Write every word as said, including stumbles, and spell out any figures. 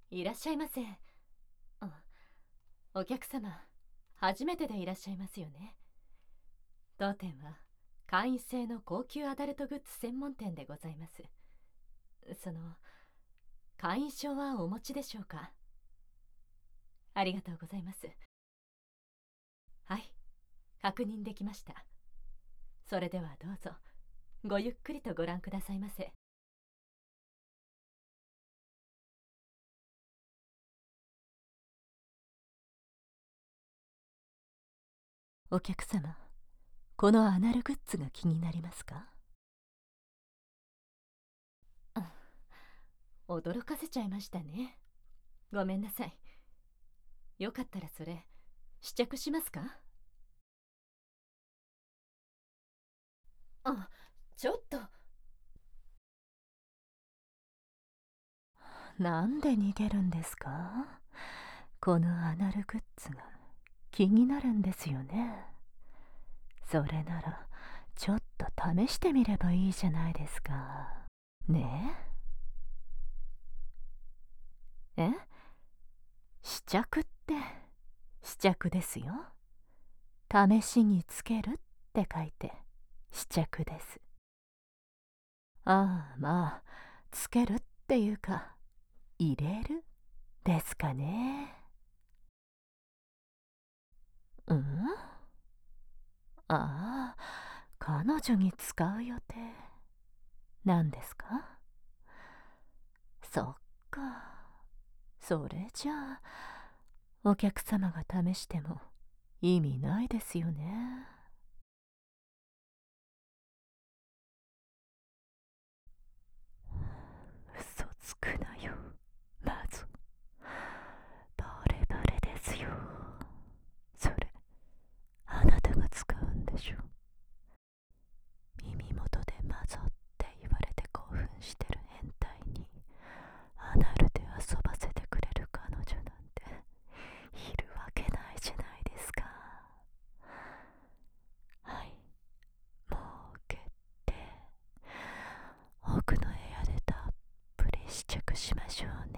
いらっしゃいませ。あ、お客様、初めてでいらっしゃいますよね。当店は会員制の高級アダルトグッズ専門店でございます。その会員証はお持ちでしょうか？ありがとうございます。はい、確認できました。それではどうぞごゆっくりとご覧くださいませ。お客様、このアナルグッズが気になりますか？あ、驚かせちゃいましたね。ごめんなさい。よかったらそれ試着しますか？あ、ちょっと。なんで逃げるんですか？このアナルグッズが気になるんですよね。それならちょっと試してみればいいじゃないですか。ねえ？え？試着って試着ですよ。試しにつけるって書いて試着です。ああ、まあつけるっていうか入れるですかね。うん？ああ、彼女に使う予定なんですか？そっか。それじゃあお客様が試しても意味ないですよね。嘘つくなよ、まず。バレバレですよ。それあなたが使うんでしょ？耳元でマゾって言われて興奮してる変態にアナルで遊ばせてくれる彼女なんているわけないじゃないですか。はい、もう決定。奥の部屋でたっぷり試着しましょうね。